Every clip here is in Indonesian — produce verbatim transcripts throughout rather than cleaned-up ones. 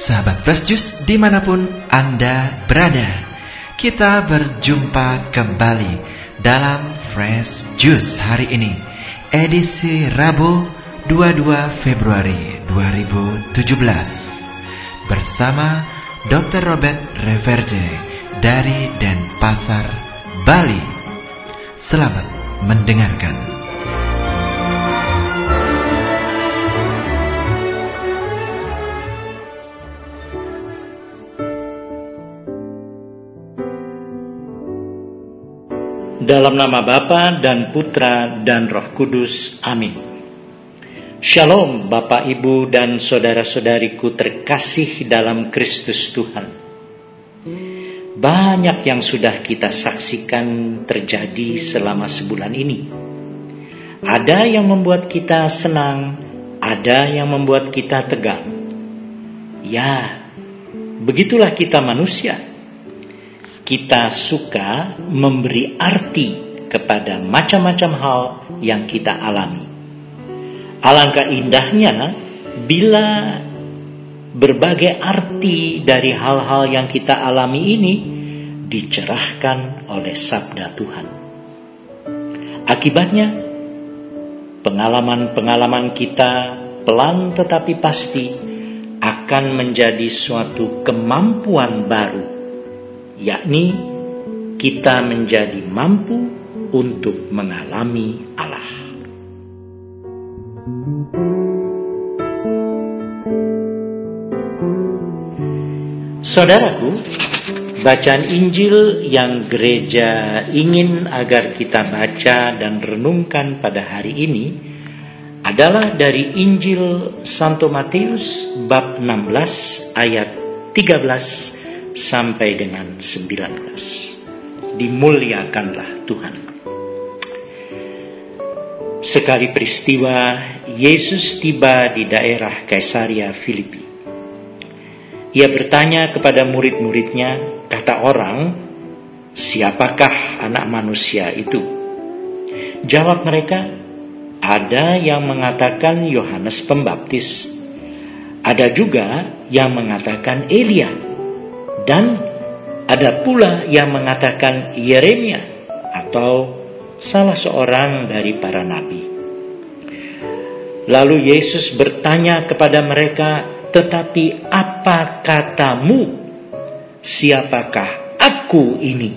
sahabat Fresh Juice dimanapun Anda berada, kita berjumpa kembali dalam Fresh Juice hari ini, edisi Rabu dua puluh dua Februari dua ribu tujuh belas, bersama dokter Robert Reverje dari Denpasar, Bali. Selamat mendengarkan. Dalam nama Bapa dan Putra dan Roh Kudus. Amin. Shalom Bapak, Ibu, dan saudara-saudariku terkasih dalam Kristus Tuhan. Banyak yang sudah kita saksikan terjadi selama sebulan ini. Ada yang membuat kita senang, ada yang membuat kita tegang. Ya, begitulah kita manusia. Kita suka memberi arti kepada macam-macam hal yang kita alami. Alangkah indahnya bila berbagai arti dari hal-hal yang kita alami ini dicerahkan oleh sabda Tuhan. Akibatnya, pengalaman-pengalaman kita pelan tetapi pasti akan menjadi suatu kemampuan baru, yakni kita menjadi mampu untuk mengalami Allah. Saudaraku, bacaan Injil yang gereja ingin agar kita baca dan renungkan pada hari ini adalah dari Injil Santo Matius bab enam belas ayat tiga belas sampai dengan sembilan belas. Dimuliakanlah Tuhan. Sekali peristiwa, Yesus tiba di daerah Kaisarea Filipi. Ia bertanya kepada murid-muridnya, kata orang, siapakah anak manusia itu? Jawab mereka, ada yang mengatakan Yohanes Pembaptis, ada juga yang mengatakan Elia, dan ada pula yang mengatakan Yeremia atau salah seorang dari para nabi. Lalu Yesus bertanya kepada mereka, tetapi apa katamu? Siapakah aku ini?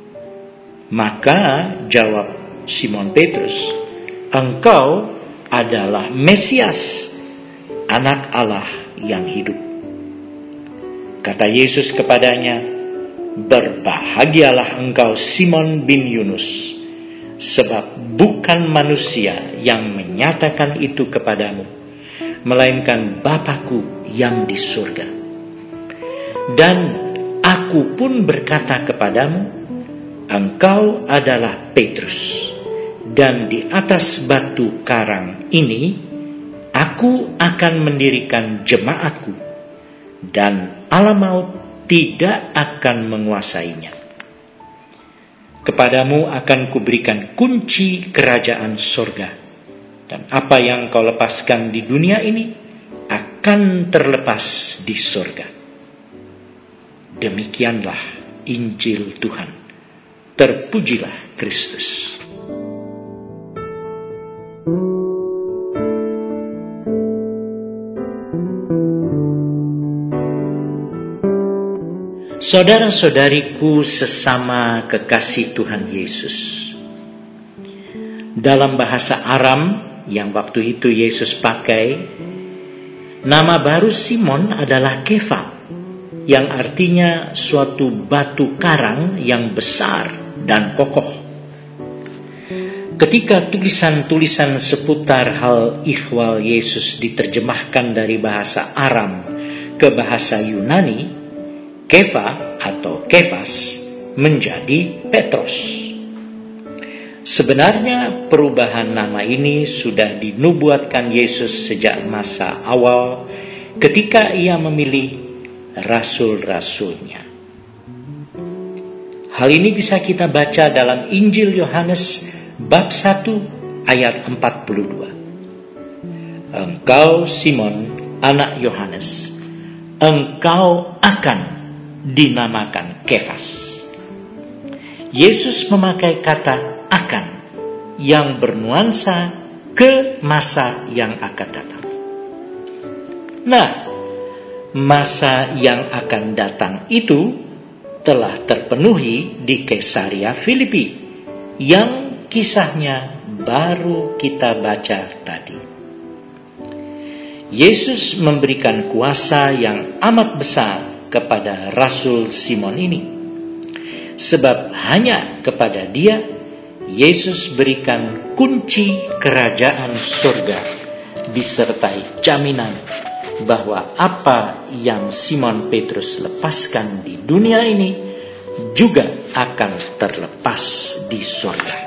Maka jawab Simon Petrus, engkau adalah Mesias, anak Allah yang hidup. Kata Yesus kepadanya, berbahagialah engkau Simon bin Yunus, sebab bukan manusia yang menyatakan itu kepadamu, melainkan Bapa-Ku yang di surga. Dan aku pun berkata kepadamu, engkau adalah Petrus, dan di atas batu karang ini aku akan mendirikan jemaatku, dan alam maut tidak akan menguasainya. Kepadamu akan kuberikan kunci kerajaan surga, dan apa yang kau lepaskan di dunia ini akan terlepas di surga. Demikianlah Injil Tuhan. Terpujilah Kristus. Saudara-saudariku sesama kekasih Tuhan Yesus, dalam bahasa Aram yang waktu itu Yesus pakai, nama baru Simon adalah Kefa, yang artinya suatu batu karang yang besar dan kokoh. Ketika tulisan-tulisan seputar hal ihwal Yesus diterjemahkan dari bahasa Aram ke bahasa Yunani, Kefa atau Kefas menjadi Petrus. Sebenarnya perubahan nama ini sudah dinubuatkan Yesus sejak masa awal ketika ia memilih rasul-rasulnya. Hal ini bisa kita baca dalam Injil Yohanes bab satu ayat empat puluh dua. Engkau Simon anak Yohanes, engkau akan dinamakan Kefas. Yesus memakai kata akan yang bernuansa ke masa yang akan datang. Nah, masa yang akan datang itu telah terpenuhi di Kaisarea Filipi yang kisahnya baru kita baca tadi. Yesus memberikan kuasa yang amat besar kepada Rasul Simon ini, sebab hanya kepada dia Yesus berikan kunci kerajaan surga disertai jaminan bahwa apa yang Simon Petrus lepaskan di dunia ini juga akan terlepas di surga.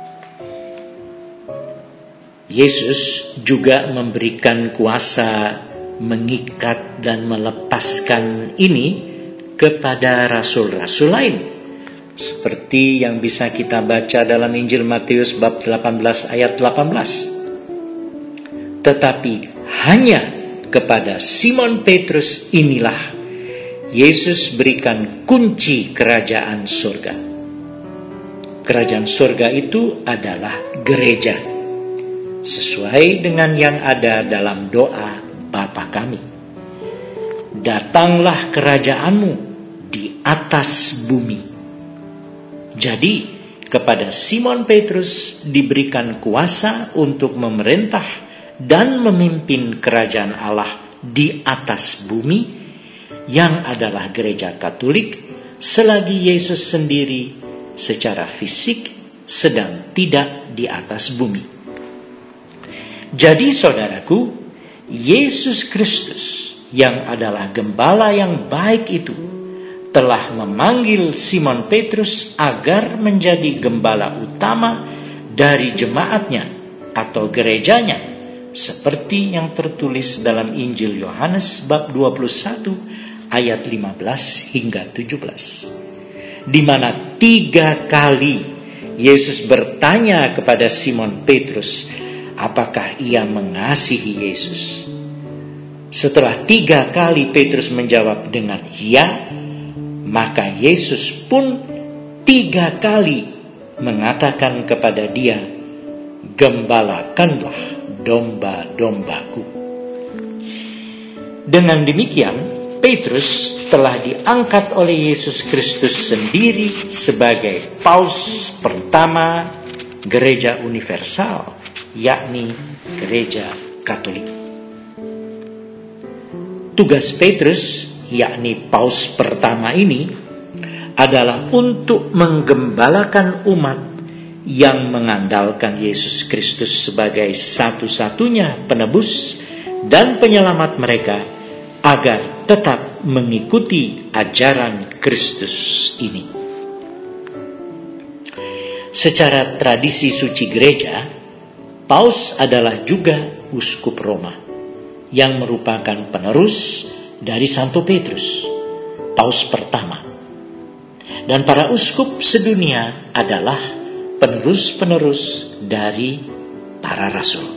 Yesus juga memberikan kuasa mengikat dan melepaskan ini kepada rasul-rasul lain, seperti yang bisa kita baca dalam Injil Matius bab delapan belas ayat delapan belas. Tetapi hanya kepada Simon Petrus inilah Yesus berikan kunci kerajaan surga. Kerajaan surga itu adalah gereja, sesuai dengan yang ada dalam doa Bapa kami. Datanglah kerajaanmu di atas bumi. Jadi kepada Simon Petrus diberikan kuasa untuk memerintah dan memimpin kerajaan Allah di atas bumi, yang adalah gereja Katolik, selagi Yesus sendiri secara fisik sedang tidak di atas bumi. Jadi saudaraku, Yesus Kristus yang adalah gembala yang baik itu telah memanggil Simon Petrus agar menjadi gembala utama dari jemaatnya atau gerejanya, seperti yang tertulis dalam Injil Yohanes bab dua puluh satu ayat lima belas hingga tujuh belas, di mana tiga kali Yesus bertanya kepada Simon Petrus apakah ia mengasihi Yesus. Setelah tiga kali Petrus menjawab dengan ya, maka Yesus pun tiga kali mengatakan kepada dia, gembalakanlah domba-dombaku. Dengan demikian, Petrus telah diangkat oleh Yesus Kristus sendiri sebagai paus pertama gereja universal, yakni gereja Katolik. Tugas Petrus, yakni paus pertama ini, adalah untuk menggembalakan umat yang mengandalkan Yesus Kristus sebagai satu-satunya penebus dan penyelamat mereka, agar tetap mengikuti ajaran Kristus ini. Secara tradisi suci gereja, paus adalah juga uskup Roma, yang merupakan penerus dari Santo Petrus, paus pertama. Dan para uskup sedunia adalah penerus-penerus dari para rasul.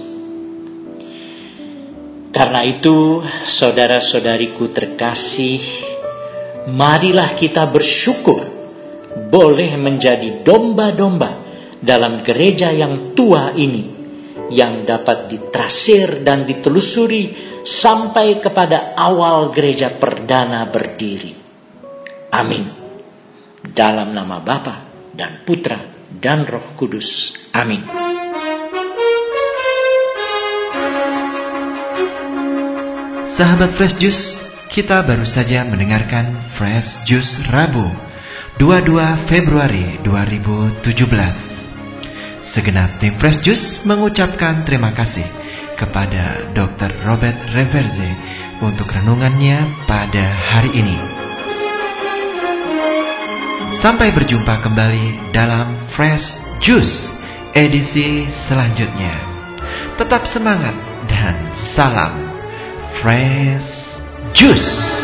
Karena itu, saudara-saudariku terkasih, marilah kita bersyukur boleh menjadi domba-domba dalam gereja yang tua ini, yang dapat ditrasir dan ditelusuri sampai kepada awal gereja perdana berdiri. Amin. Dalam nama Bapa dan Putra dan Roh Kudus. Amin. Sahabat Fresh Juice, kita baru saja mendengarkan Fresh Juice Rabu dua puluh dua Februari dua ribu tujuh belas. Segenap tim Fresh Juice mengucapkan terima kasih kepada dokter Robert Reverze untuk renungannya pada hari ini. Sampai berjumpa kembali dalam Fresh Juice edisi selanjutnya. Tetap semangat dan salam Fresh Juice.